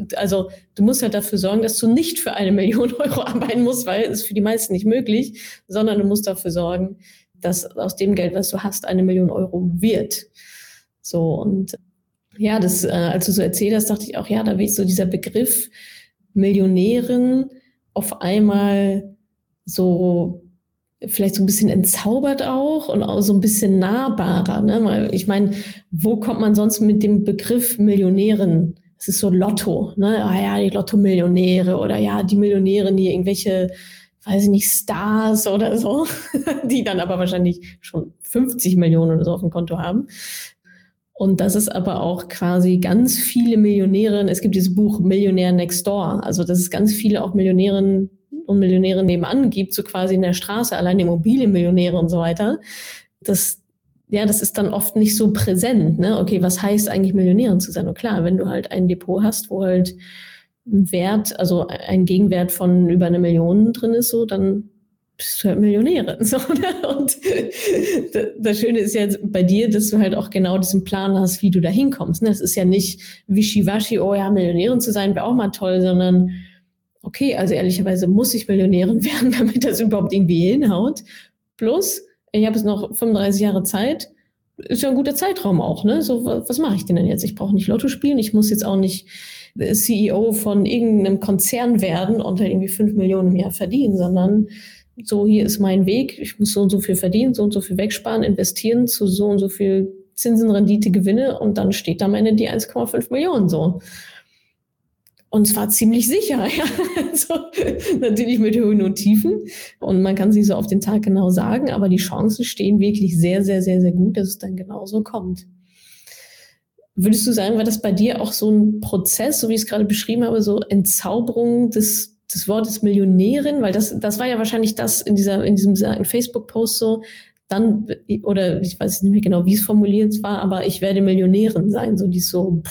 du nicht für 1 Million Euro arbeiten musst, weil es für die meisten nicht möglich, sondern du musst dafür sorgen, dass aus dem Geld, was du hast, 1 Million Euro wird. So, und ja, das, als du so erzählt hast, dachte ich auch, ja, da wird so dieser Begriff Millionärin auf einmal so vielleicht so ein bisschen entzaubert auch und auch so ein bisschen nahbarer, ne? Weil ich meine, wo kommt man sonst mit dem Begriff Millionärin? Es ist so Lotto, ne? Ah ja, die Lotto-Millionäre oder ja, die Millionären, die irgendwelche, weiß ich nicht, Stars oder so, die dann aber wahrscheinlich schon 50 Millionen oder so auf dem Konto haben. Und das ist aber auch quasi ganz viele Millionäre. Es gibt dieses Buch Millionär Next Door. Also, dass es ganz viele auch Millionärinnen und Millionäre nebenan gibt, so quasi in der Straße, allein Immobilienmillionäre und so weiter. Das ist dann oft nicht so präsent, ne? Okay, was heißt eigentlich Millionärin zu sein? Und klar, wenn du halt ein Depot hast, wo halt ein Wert, also ein Gegenwert von über 1 Million drin ist, so, dann bist du halt Millionärin. So, ne? Und das Schöne ist jetzt bei dir, dass du halt auch genau diesen Plan hast, wie du da hinkommst. Das ist ja nicht wischiwaschi, oh ja, Millionärin zu sein wäre auch mal toll, sondern okay, also ehrlicherweise muss ich Millionärin werden, damit das überhaupt irgendwie hinhaut. Plus, ich habe jetzt noch 35 Jahre Zeit. Ist ja ein guter Zeitraum auch, ne? So, was mache ich denn jetzt? Ich brauche nicht Lotto spielen, ich muss jetzt auch nicht CEO von irgendeinem Konzern werden und halt irgendwie 5 Millionen im Jahr verdienen, sondern so, hier ist mein Weg, ich muss so und so viel verdienen, so und so viel wegsparen, investieren zu so und so viel Zinsen, Rendite, Gewinne und dann steht da am Ende die 1,5 Millionen so. Und zwar ziemlich sicher, ja. Also, natürlich mit Höhen und Tiefen und man kann sich so auf den Tag genau sagen, aber die Chancen stehen wirklich sehr, sehr, sehr, sehr gut, dass es dann genauso kommt. Würdest du sagen, war das bei dir auch so ein Prozess, so wie ich es gerade beschrieben habe, so Entzauberung des Wortes Millionärin? Weil das war ja wahrscheinlich das in diesem Facebook-Post so, dann, oder ich weiß nicht mehr genau, wie es formuliert war, aber ich werde Millionärin sein, so die so,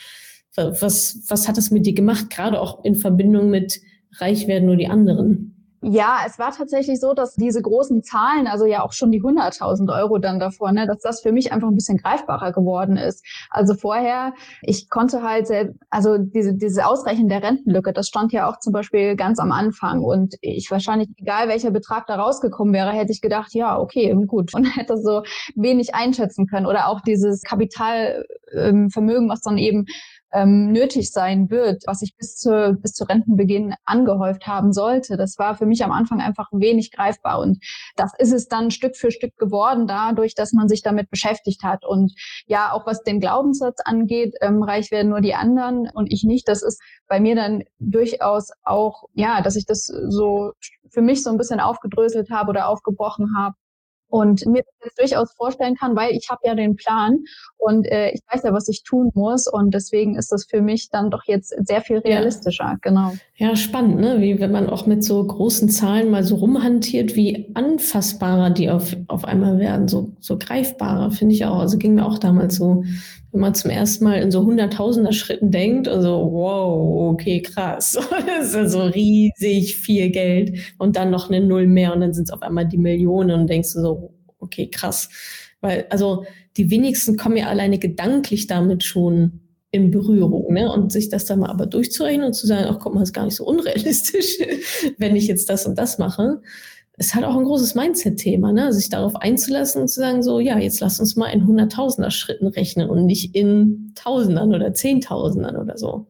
was hat das mit dir gemacht, gerade auch in Verbindung mit reich werden nur die anderen?
Ja, es war tatsächlich so, dass diese großen Zahlen, also ja auch schon die 100.000 Euro dann davor, ne, dass das für mich einfach ein bisschen greifbarer geworden ist. Also vorher, ich konnte halt also diese Ausrechnen der Rentenlücke, das stand ja auch zum Beispiel ganz am Anfang und ich wahrscheinlich, egal welcher Betrag da rausgekommen wäre, hätte ich gedacht, ja, okay, gut und hätte so wenig einschätzen können oder auch dieses Kapitalvermögen, was dann eben nötig sein wird, was ich bis zu Rentenbeginn angehäuft haben sollte. Das war für mich am Anfang einfach wenig greifbar. Und das ist es dann Stück für Stück geworden, dadurch, dass man sich damit beschäftigt hat. Und ja, auch was den Glaubenssatz angeht, reich werden nur die anderen und ich nicht, das ist bei mir dann durchaus auch, ja, dass ich das so für mich so ein bisschen aufgedröselt habe oder aufgebrochen habe. Und mir das jetzt durchaus vorstellen kann, weil ich habe ja den Plan und ich weiß ja, was ich tun muss. Und deswegen ist das für mich dann doch jetzt sehr viel realistischer, ja. Genau.
Ja, spannend, ne? Wie wenn man auch mit so großen Zahlen mal so rumhantiert, wie anfassbarer die auf einmal werden, so greifbarer, finde ich auch. Also ging mir auch damals so, wenn man zum ersten Mal in so 100.000er Schritten denkt, also wow, okay, krass. Das ist ja so riesig viel Geld und dann noch eine Null mehr und dann sind es auf einmal die Millionen und denkst du so, okay, krass. Weil, also die wenigsten kommen ja alleine gedanklich damit schon in Berührung, ne? Und sich das dann mal aber durchzurechnen und zu sagen, ach guck mal, ist gar nicht so unrealistisch, wenn ich jetzt das und das mache. Es hat auch ein großes Mindset-Thema, ne? Sich darauf einzulassen und zu sagen, so, ja, jetzt lass uns mal in 100.000er Schritten rechnen und nicht in Tausendern oder Zehntausendern oder so.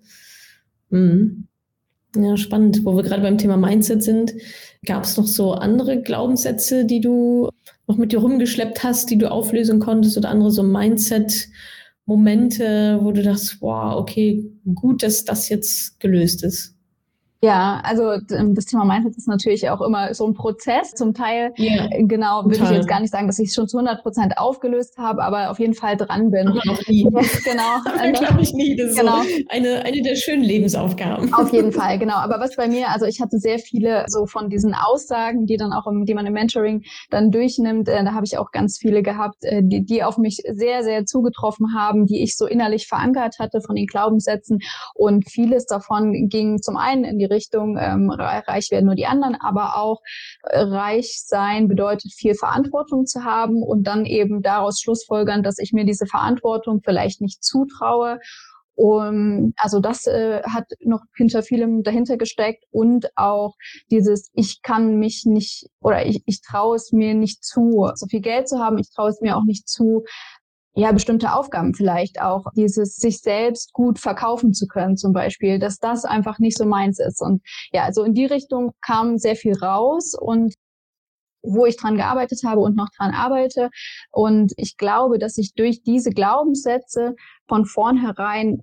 Mhm. Ja, spannend. Wo wir gerade beim Thema Mindset sind, gab es noch so andere Glaubenssätze, die du noch mit dir rumgeschleppt hast, die du auflösen konntest oder andere so Mindset-Momente, wo du dachtest, wow, okay, gut, dass das jetzt gelöst ist?
Ja, also das Thema Mindset ist natürlich auch immer so ein Prozess. Zum Teil, genau, würde ich jetzt gar nicht sagen, dass ich es schon zu 100% aufgelöst habe, aber auf jeden Fall dran bin.
Aber noch nie.
Genau.
Glaube ich nie. Das ist
genau.
so eine der schönen Lebensaufgaben.
Auf jeden Fall, genau. Aber was bei mir, also ich hatte sehr viele so von diesen Aussagen, die dann auch, die man im Mentoring dann durchnimmt, da habe ich auch ganz viele gehabt, die auf mich sehr, sehr zugetroffen haben, die ich so innerlich verankert hatte von den Glaubenssätzen. Und vieles davon ging zum einen in die Richtung, reich werden nur die anderen, aber auch reich sein bedeutet viel Verantwortung zu haben und dann eben daraus schlussfolgern, dass ich mir diese Verantwortung vielleicht nicht zutraue. Also das hat noch hinter vielem dahinter gesteckt und auch dieses, ich kann mich nicht oder ich traue es mir nicht zu, so viel Geld zu haben, ich traue es mir auch nicht zu, ja, bestimmte Aufgaben vielleicht auch, dieses sich selbst gut verkaufen zu können zum Beispiel, dass das einfach nicht so meins ist. Und ja, also in die Richtung kam sehr viel raus und wo ich dran gearbeitet habe und noch dran arbeite. Und ich glaube, dass ich durch diese Glaubenssätze von vornherein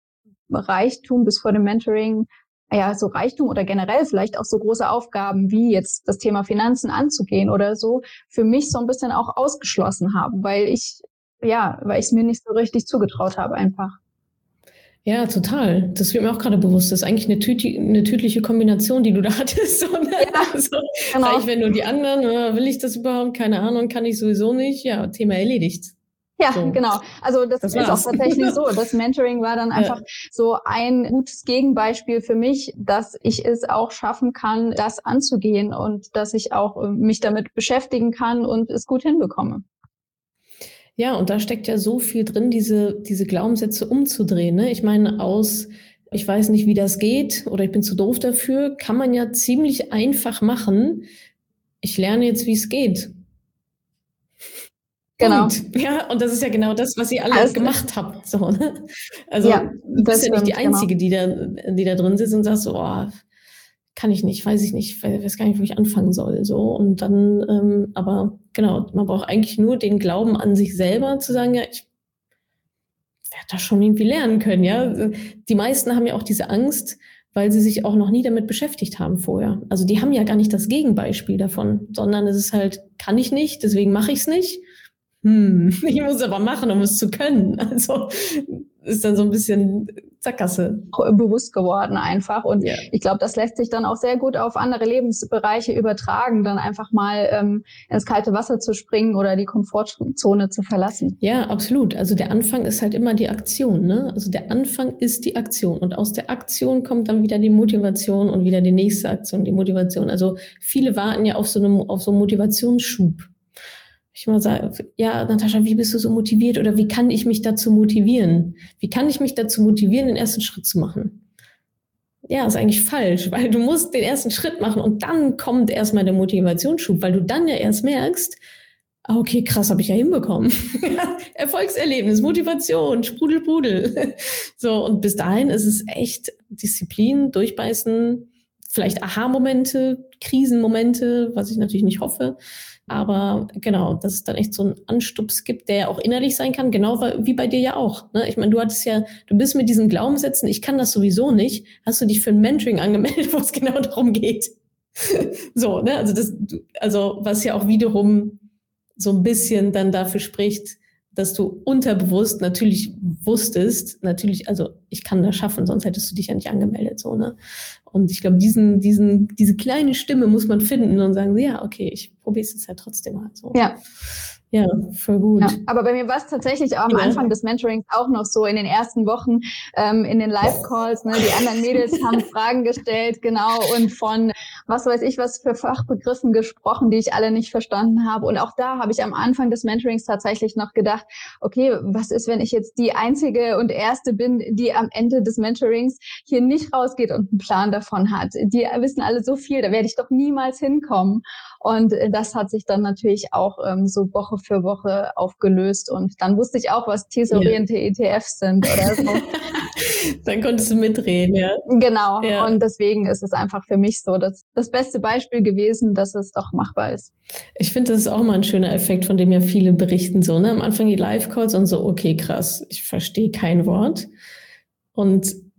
Reichtum bis vor dem Mentoring, ja, so Reichtum oder generell vielleicht auch so große Aufgaben wie jetzt das Thema Finanzen anzugehen oder so, für mich so ein bisschen auch ausgeschlossen habe, weil ich es mir nicht so richtig zugetraut habe einfach.
Ja, total. Das wird mir auch gerade bewusst. Das ist eigentlich eine tödliche Kombination, die du da hattest. So, ne?
Ja,
also,
genau.
Reich werden nur die anderen, will ich das überhaupt? Keine Ahnung, kann ich sowieso nicht. Ja, Thema erledigt.
Ja,
so.
Genau. Also das ist
war's.
auch tatsächlich so. Das Mentoring war dann einfach so ein gutes Gegenbeispiel für mich, dass ich es auch schaffen kann, das anzugehen und dass ich auch mich damit beschäftigen kann und es gut hinbekomme.
Ja, und da steckt ja so viel drin, diese Glaubenssätze umzudrehen. Ne? Ich meine, ich weiß nicht, wie das geht oder ich bin zu doof dafür, kann man ja ziemlich einfach machen. Ich lerne jetzt, wie es geht.
Genau.
Punkt. Ja, und das ist ja genau das, was ihr alle gemacht habt. So, ne? Also
ja,
du bist ja nicht die Einzige,
genau.
die da drin sitzt und sagt so, kann ich nicht, weiß ich nicht, weiß gar nicht, wo ich anfangen soll. So. Und dann, aber genau, man braucht eigentlich nur den Glauben an sich selber, zu sagen, ja, ich werde das schon irgendwie lernen können. Ja, die meisten haben ja auch diese Angst, weil sie sich auch noch nie damit beschäftigt haben vorher. Also die haben ja gar nicht das Gegenbeispiel davon, sondern es ist halt, kann ich nicht, deswegen mache ich es nicht. Ich muss aber machen, um es zu können. Also ist dann so ein bisschen Sackgasse.
Bewusst geworden einfach. Und ich glaube, das lässt sich dann auch sehr gut auf andere Lebensbereiche übertragen, dann einfach mal ins kalte Wasser zu springen oder die Komfortzone zu verlassen.
Ja, absolut. Also der Anfang ist halt immer die Aktion, ne? Also der Anfang ist die Aktion. Und aus der Aktion kommt dann wieder die Motivation und wieder die nächste Aktion, die Motivation. Also viele warten ja auf so einen Motivationsschub. Ich mal sage, ja, Natascha, wie bist du so motiviert oder wie kann ich mich dazu motivieren? Wie kann ich mich dazu motivieren, den ersten Schritt zu machen? Ja, ist eigentlich falsch, weil du musst den ersten Schritt machen und dann kommt erstmal der Motivationsschub, weil du dann ja erst merkst, okay, krass, habe ich ja hinbekommen. Erfolgserlebnis, Motivation, Sprudel, Pudel. So, und bis dahin ist es echt Disziplin, Durchbeißen, vielleicht Aha-Momente, Krisenmomente, was ich natürlich nicht hoffe. Aber genau, dass es dann echt so einen Anstups gibt, der ja auch innerlich sein kann, genau wie bei dir ja auch. Ne? Ich meine, du bist mit diesen Glaubenssätzen, ich kann das sowieso nicht, hast du dich für ein Mentoring angemeldet, wo es genau darum geht. So, ne? Also was ja auch wiederum so ein bisschen dann dafür spricht, dass du unterbewusst natürlich wusstest, also ich kann das schaffen, sonst hättest du dich ja nicht angemeldet, so, ne? Und ich glaube, diese kleine Stimme muss man finden und sagen, ja, okay, ich probiere es jetzt halt trotzdem mal so. Ja, voll gut.
Ja, aber bei mir war es tatsächlich auch am Anfang des Mentorings auch noch so in den ersten Wochen in den Live-Calls. Ne, die anderen Mädels haben Fragen gestellt, genau, und von was weiß ich was für Fachbegriffen gesprochen, die ich alle nicht verstanden habe. Und auch da habe ich am Anfang des Mentorings tatsächlich noch gedacht, okay, was ist, wenn ich jetzt die einzige und erste bin, die am Ende des Mentorings hier nicht rausgeht und einen Plan davon hat? Die wissen alle so viel, da werde ich doch niemals hinkommen. Und das hat sich dann natürlich auch so Woche für Woche aufgelöst. Und dann wusste ich auch, was zielorientierte ETFs sind oder so.
Dann konntest du mitreden, ja.
Genau. Ja. Und deswegen ist es einfach für mich so das beste Beispiel gewesen, dass es doch machbar ist.
Ich finde, das ist auch mal ein schöner Effekt, von dem ja viele berichten. So, ne? Am Anfang die Live-Calls und so, okay, krass, ich verstehe kein Wort. Und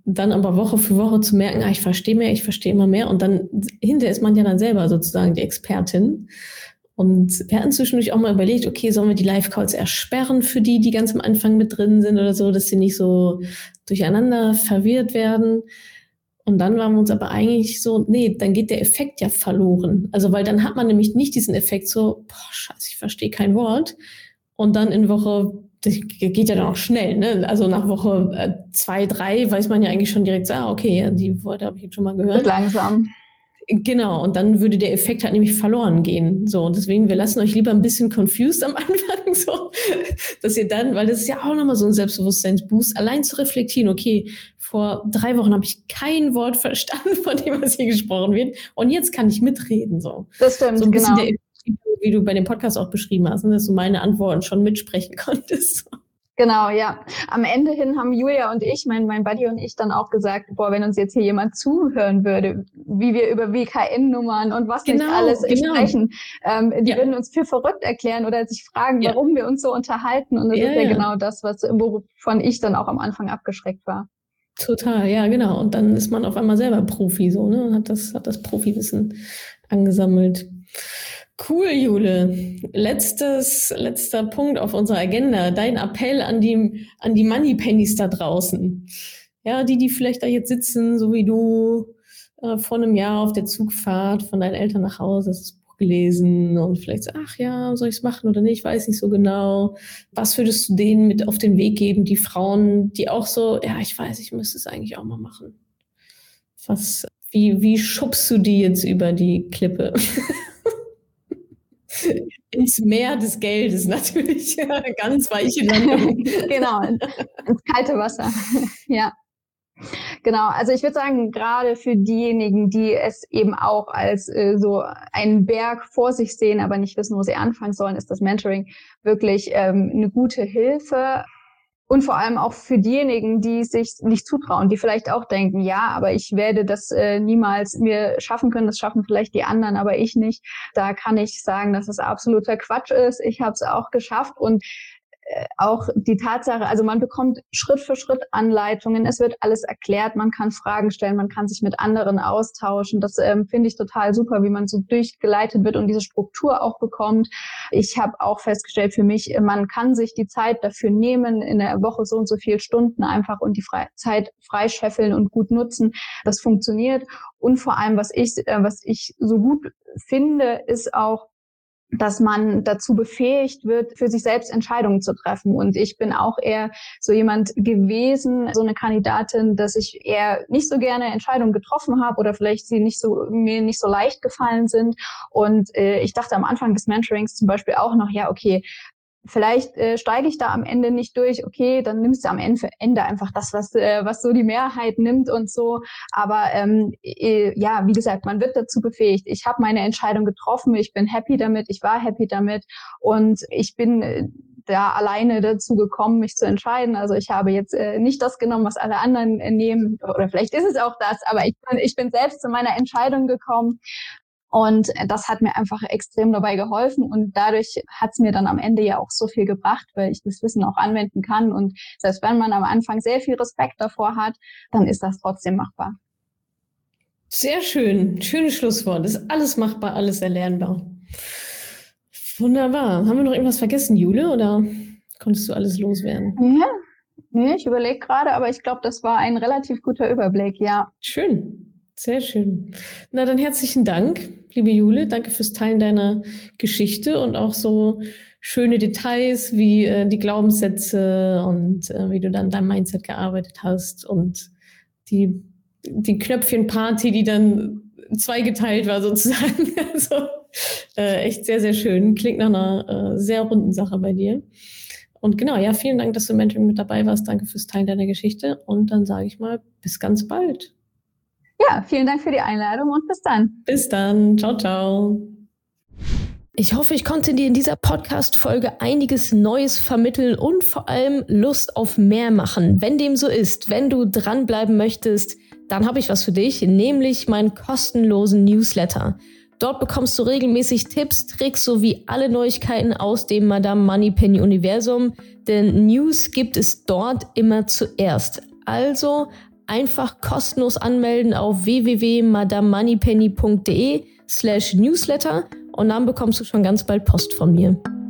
dann aber Woche für Woche zu merken, ich verstehe mehr, ich verstehe immer mehr. Und dann hinterher ist man ja dann selber sozusagen die Expertin. Und wir hatten zwischendurch auch mal überlegt, okay, sollen wir die Live-Calls ersperren für die, die ganz am Anfang mit drin sind oder so, dass sie nicht so durcheinander verwirrt werden. Und dann waren wir uns aber eigentlich so, nee, dann geht der Effekt ja verloren. Also, weil dann hat man nämlich nicht diesen Effekt so, scheiße, ich verstehe kein Wort. Und dann in Woche, das geht ja dann auch schnell, ne? Also nach Woche 2, 3 weiß man ja eigentlich schon direkt, okay, die Worte habe ich jetzt schon mal gehört.
Wird langsam.
Genau, und dann würde der Effekt halt nämlich verloren gehen. So, und deswegen, wir lassen euch lieber ein bisschen confused am Anfang, so, dass ihr dann, weil das ist ja auch nochmal so ein Selbstbewusstseinsboost, allein zu reflektieren, okay, vor 3 Wochen habe ich kein Wort verstanden von dem, was hier gesprochen wird, und jetzt kann ich mitreden, so.
Das stimmt,
so ein bisschen
genau.
Der Effekt, wie du bei dem Podcast auch beschrieben hast, dass du meine Antworten schon mitsprechen konntest.
Genau, ja. Am Ende hin haben Julia und ich, mein Buddy und ich, dann auch gesagt, wenn uns jetzt hier jemand zuhören würde, wie wir über WKN-Nummern und was nicht alles sprechen, die würden uns für verrückt erklären oder sich fragen, warum wir uns so unterhalten. Und das ist ja genau das, wovon ich dann auch am Anfang abgeschreckt war.
Total, ja, genau. Und dann ist man auf einmal selber Profi, so, ne, und hat das Profiwissen angesammelt. Cool, Jule. Letzter Punkt auf unserer Agenda. Dein Appell an die Moneypennies da draußen. Ja, die vielleicht da jetzt sitzen, so wie du, vor einem Jahr auf der Zugfahrt von deinen Eltern nach Hause, hast das Buch gelesen und vielleicht so, soll ich es machen oder nicht, weiß nicht so genau. Was würdest du denen mit auf den Weg geben, die Frauen, die auch so, ich weiß, ich müsste es eigentlich auch mal machen. Wie schubst du die jetzt über die Klippe? Ins Meer des Geldes natürlich, ganz weiche Landung.
Genau, ins kalte Wasser, ja. Genau, also ich würde sagen, gerade für diejenigen, die es eben auch als so einen Berg vor sich sehen, aber nicht wissen, wo sie anfangen sollen, ist das Mentoring wirklich eine gute Hilfe. Und vor allem auch für diejenigen, die sich nicht zutrauen, die vielleicht auch denken, ja, aber ich werde das niemals mir schaffen können, das schaffen vielleicht die anderen, aber ich nicht. Da kann ich sagen, dass es absoluter Quatsch ist. Ich habe es auch geschafft und auch die Tatsache, also man bekommt Schritt für Schritt Anleitungen, es wird alles erklärt, man kann Fragen stellen, man kann sich mit anderen austauschen. Das finde ich total super, wie man so durchgeleitet wird und diese Struktur auch bekommt. Ich habe auch festgestellt für mich, man kann sich die Zeit dafür nehmen, in der Woche so und so viele Stunden einfach und die Zeit freischeffeln und gut nutzen. Das funktioniert. Und vor allem, was ich so gut finde, ist auch, dass man dazu befähigt wird, für sich selbst Entscheidungen zu treffen. Und ich bin auch eher so jemand gewesen, so eine Kandidatin, dass ich eher nicht so gerne Entscheidungen getroffen habe oder vielleicht mir nicht so leicht gefallen sind. Und ich dachte am Anfang des Mentorings zum Beispiel auch noch, vielleicht steige ich da am Ende nicht durch. Okay, dann nimmst du am Ende einfach das, was so die Mehrheit nimmt und so. Aber wie gesagt, man wird dazu befähigt. Ich habe meine Entscheidung getroffen. Ich bin happy damit. Ich war happy damit. Und ich bin da alleine dazu gekommen, mich zu entscheiden. Also ich habe jetzt nicht das genommen, was alle anderen nehmen. Oder vielleicht ist es auch das. Aber ich bin selbst zu meiner Entscheidung gekommen. Und das hat mir einfach extrem dabei geholfen und dadurch hat es mir dann am Ende ja auch so viel gebracht, weil ich das Wissen auch anwenden kann. Und selbst wenn man am Anfang sehr viel Respekt davor hat, dann ist das trotzdem machbar.
Sehr schön. Schönes Schlusswort. Ist alles machbar, alles erlernbar. Wunderbar. Haben wir noch irgendwas vergessen, Jule, oder konntest du alles loswerden?
Ja, nee, ich überlege gerade, aber ich glaube, das war ein relativ guter Überblick, ja.
Schön. Sehr schön. Na, dann herzlichen Dank, liebe Jule. Danke fürs Teilen deiner Geschichte und auch so schöne Details wie die Glaubenssätze und wie du dann dein Mindset gearbeitet hast und die Knöpfchenparty, die dann zweigeteilt war sozusagen. Also echt sehr, sehr schön. Klingt nach einer sehr runden Sache bei dir. Und genau, ja, vielen Dank, dass du im Mentoring mit dabei warst. Danke fürs Teilen deiner Geschichte. Und dann sage ich mal, bis ganz bald.
Ja, vielen Dank für die Einladung und bis dann.
Bis dann. Ciao, ciao. Ich hoffe, ich konnte dir in dieser Podcast-Folge einiges Neues vermitteln und vor allem Lust auf mehr machen. Wenn dem so ist, wenn du dranbleiben möchtest, dann habe ich was für dich, nämlich meinen kostenlosen Newsletter. Dort bekommst du regelmäßig Tipps, Tricks sowie alle Neuigkeiten aus dem Madame Moneypenny Universum, denn News gibt es dort immer zuerst. Also einfach kostenlos anmelden auf www.madamemoneypenny.de/newsletter und dann bekommst du schon ganz bald Post von mir.